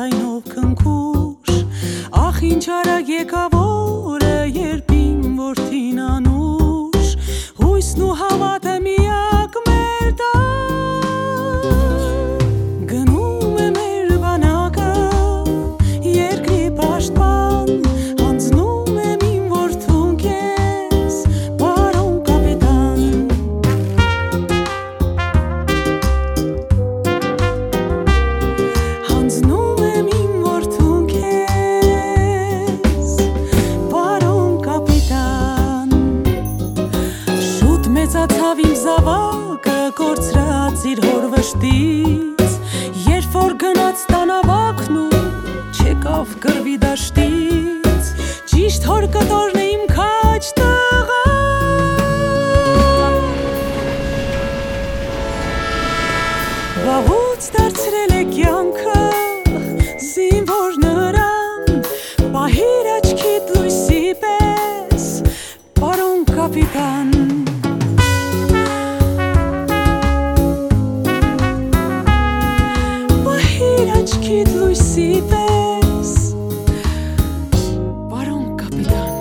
ձայնով քնքուշ Ախ ինչ արագ եկավ օրը երբ իմ որդին անուշ Հույսն ու հավատը միակ մեր տան Գնում է մեր բանակը երկրի պաշտպան Հանձնում եմ իմ որդուն քեզ պարոն կապիտան Հանձնում եմ իմ որդուն քեզ պարոն կապիտան Շուտ մեծացավ իմ զավակը կորցրած իր հոր վշտից Երբ որ գնաց տանավակն ու չեկավ կռվի դաշտից Ճիշտ հոր կտորն է իմ քաջ տղան Վաղուց դարձրել է կյանքը զինվոր նրան Պահիր աչքիդ լույսի պես պարոն կապիտան Աչքիդ լույսի պես պարոն կապիտան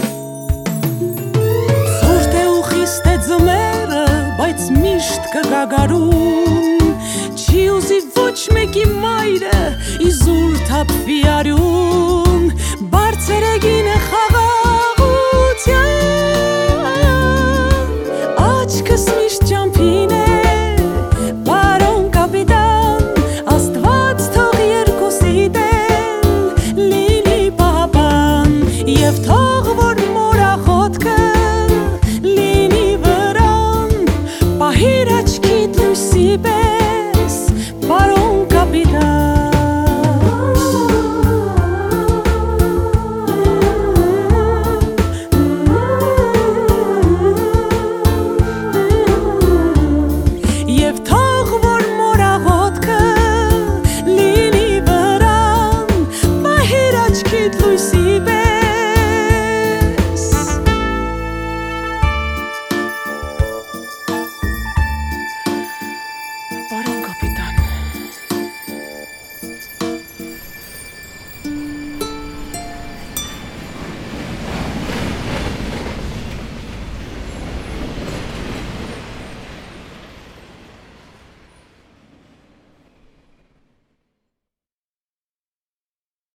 Ցուրտ է ու խիստ է ձմեռը բայց միշտ կգա գարուն Չի ուզի ոչ մեկի մայրը իզուր թափվի արյուն